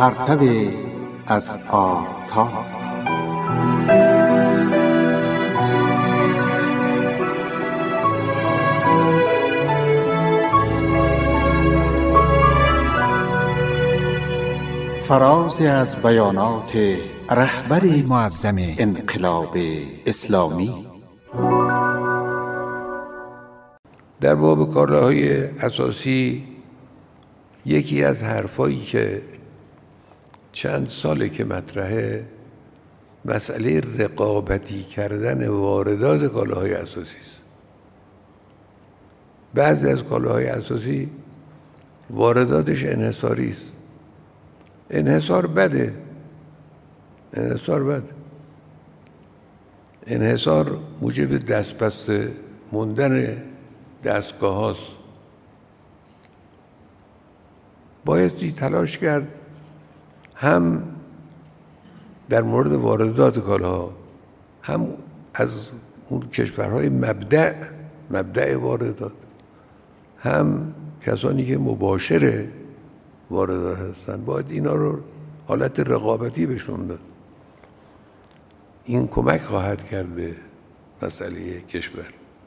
پرتو از آفتاب. فرازی از بیانات رهبر معظم انقلاب اسلامی در باب کالاهای اساسی، یکی از حرفایی که چند ساله که مطرحه، مسئله رقابتی کردن واردات کالاهای اساسی است. بعضی از کالاهای اساسی وارداتش انحصاری است. انحصار بده. انحصار موجب دستبسته موندن دستگاه هاست. بایستی تلاش کرد هم در مورد واردات کالاها، هم از اون کشورهای مبدأ واردات، هم کسانی که مباشر واردات هستن، باید اینا رو حالت رقابتی بهشون داد. این کمک خواهد کرد به مسئله کشور.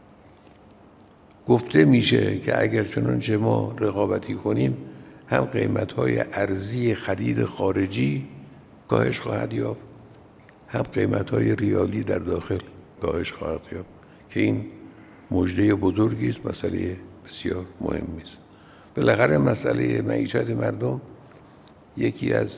گفته میشه که اگر چنانچه ما رقابتی کنیم، هم قیمت‌های ارزی خرید خارجی کاهش خواهد یافت، هم قیمت‌های ریالی در داخل کاهش خواهد یافت که این مژده بزرگی است، مسئله بسیار مهمی است. بالاخره مسئله معیشت مردم یکی از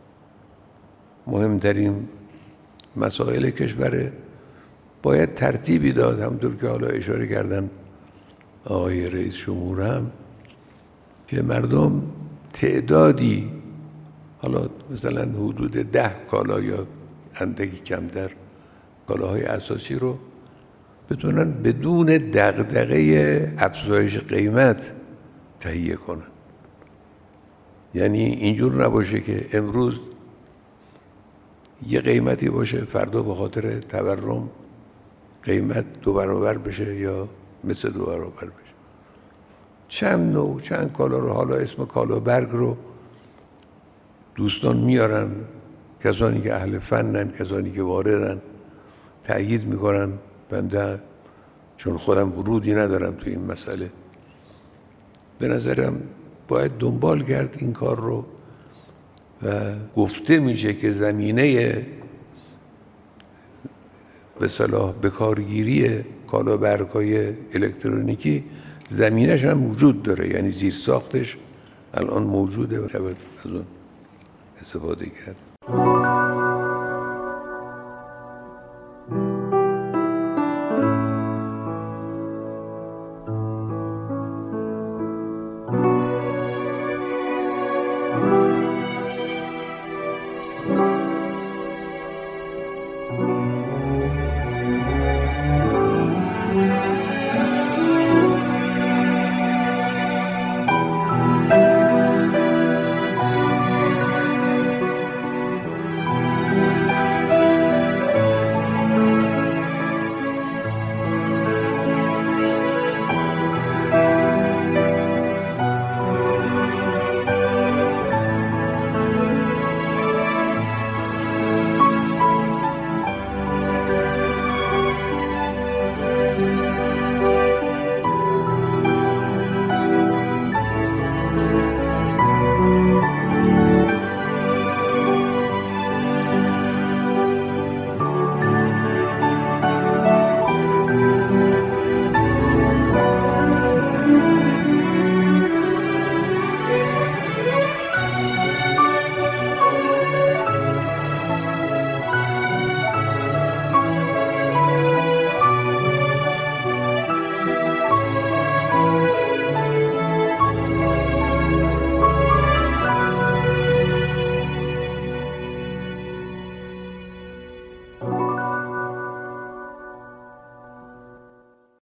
مهمترین مسائل کشوره. باید ترتیبی داد، همونطور که حالا اشاره کردن آقای رئیس جمهور هم، که مردم تعدادی، حالا مثلا حدود 10 کالا یا اندکی کمتر کالاهای اساسی رو بتونن بدون دغدغه افزایش قیمت تهیه کنن. یعنی اینجور نباشه که امروز یه قیمتی باشه، فردا به خاطر تورم قیمت 2 برابر بشه یا مثل 2 برابر بشه. چند نوع، چند کالا رو، حالا اسم کالا برگ رو دوستان میارن، کسانی که اهل فنن، کسانی که واردن، تأیید میکنن. بنده چون خودم ورودی ندارم تو این مسئله، به نظرم باید دنبال کرد این کار رو. و گفته میشه که زمینه به صلاح بکارگیری کالا برگ‌های الکترونیکی زمینش هم وجود داره، یعنی زیر ساختش الان موجوده و باید از اون استفاده کرد.